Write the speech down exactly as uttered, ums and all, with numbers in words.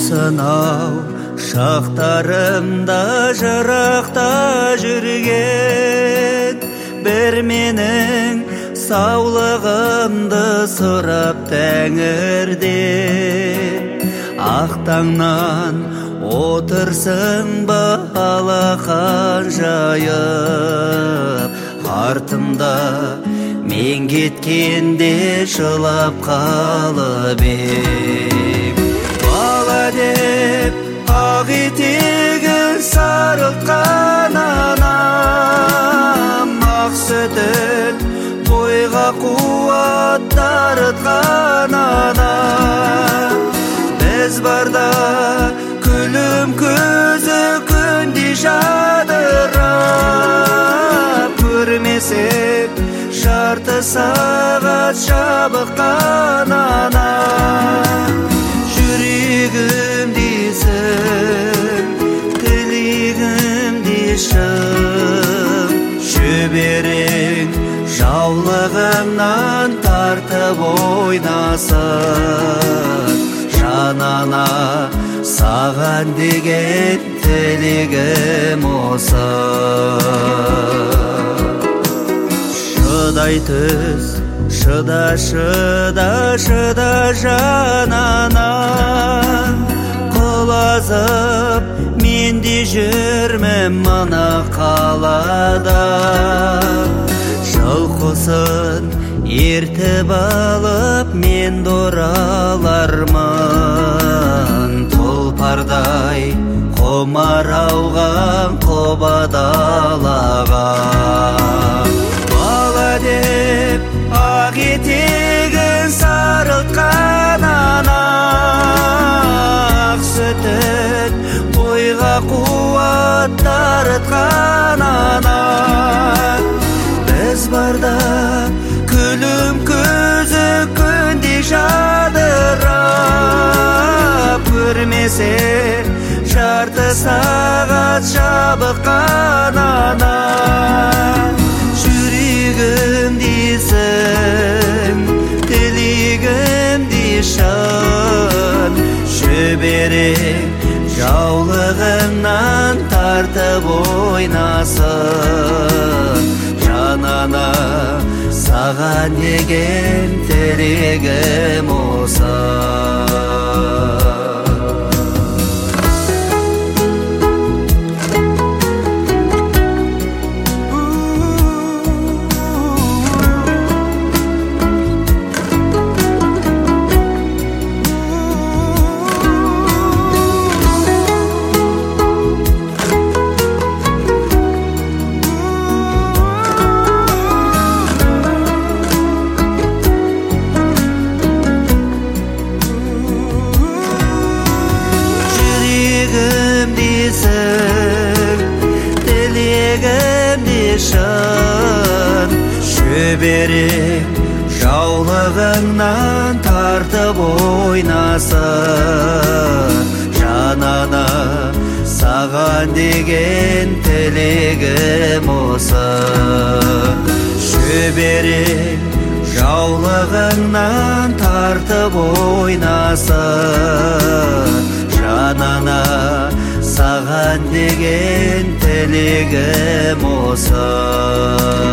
сынау шақтарымда жырақта жүрген, бір менің саулығымды сұрап Тәңірден. Ақ таңнан отырсың ба алақан жайып, артымда мен кеткенде жылап қалып ең. Бала деп ақ етегін сарылтқан анам, ақ сүтін бойға қуат дарытқан анам. Біз барда күлім көзі күндей жадырап, көрмесек жарты сағат жабыққан анам. Жүрегім дейсің, тілегім дейшім, жіберең жаулығымнан тартып ойнасын. Жанана саған деген тілегім осы. Шыдай түс, шыда, шыда, шыда жанана, құлазып менде жүрмін мына қалада. Жылқысын ертіп алып мен оралармын, тұлпардай құмар ауған құба далаға. Бала деп ақ етегін сарылтқан анам, ақ сүтін бойға қуат дарытқан анам. Біз барда күлім көзі күндей жадырап, көрмесек жарты сағат жабыққан анам. Жүрегім дейсің, тілегім дейшін, жіберең жаулығыңнан тартып ойнасын. Жанана саған деген тілегім осы. Тілегім дейшін, жіберең жаулығыңнан тартып ойнасын. Жанана саған деген тілегім осы. Жіберең жаулығыңнан тартып ойнасын. Жанана саған деген тілегім осы.